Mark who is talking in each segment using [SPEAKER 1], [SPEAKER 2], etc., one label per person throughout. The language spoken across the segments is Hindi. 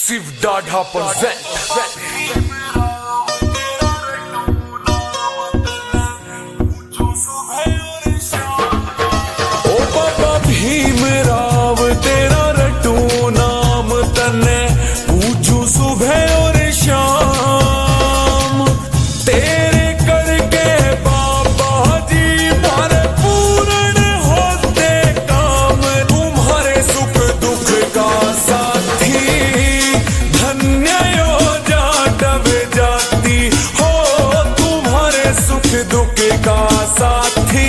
[SPEAKER 1] शिव दाढ़ा प्रेजेंट। भीम राव तेरा रटू नाम तने पूछू सुबह और शाम, तेरे करके बाबा जी मारे पूर्ण होते काम, तुम्हारे सुख दुख का साथी धन्य हो जाटव जाती हो, तुम्हारे सुख दुख का साथी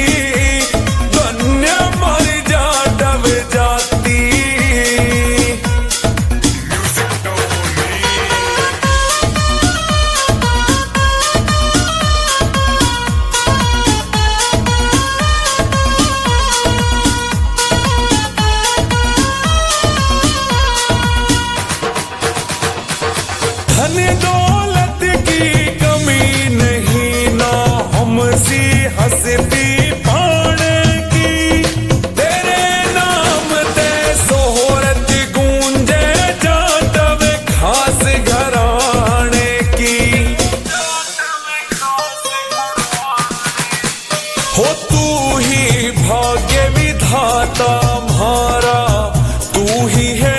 [SPEAKER 1] धन दौलत की कमी नहीं ना हमसी हंसती पाने की, तेरे नाम ते सोहरत गूंजे जाटव खास घराने की। हो तू ही भाग्य विधाता म्हारा, तू ही है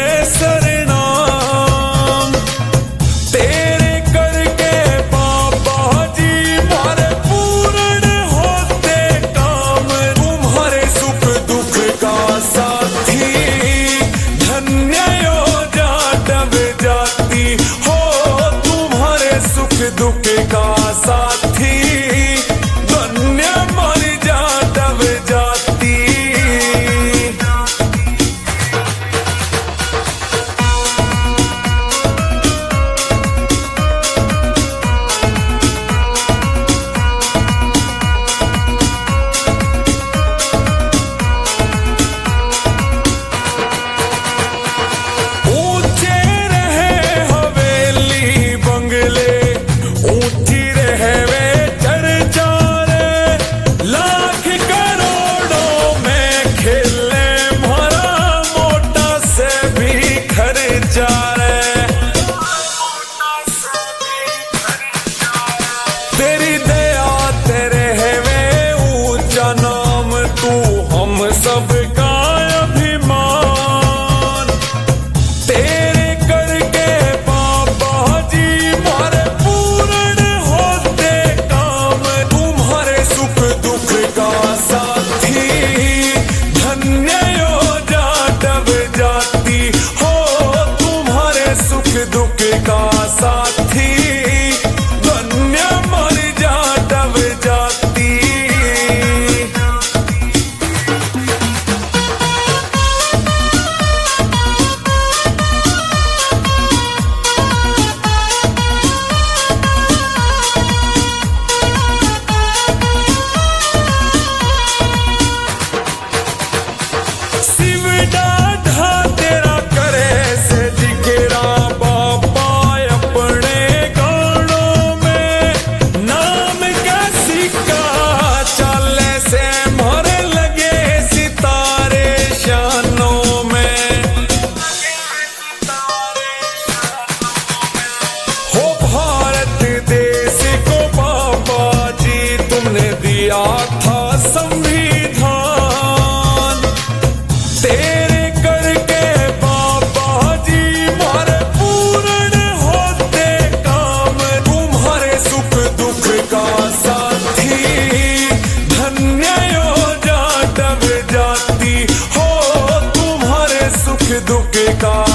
[SPEAKER 1] दुख का साथी धन्य मर जाटव जाती। ऊंचे रहे हवेली बंगले, लाख करोड़ों में खेले भरा मोटा से भी खर्चा रे, तेरी दया तेरे है वे ऊंचा नाम, तू हम सब का अभिमान, तेरे करके बाबा जी मारे पूर्ण होते काम, तुम्हारे सुख दुख का साथी धन्य हो जाटव जाती हो, तुम्हारे सुख दुख का साथी धन्य मर जाटव जाती। शिव दाढ़ा तेरा करे से जिगरा बाबा अपने गानों में, नाम का सिक्का चले से भर लगे सितारे शानों में। हो भारत देश को बाबा जी तुमने दिया था संविधान, तेरे करके बाबा जी मारे पूर्ण होते काम, तुम्हारे सुख दुख का साथी धन्य हो जाटव जाती हो, तुम्हारे सुख दुख का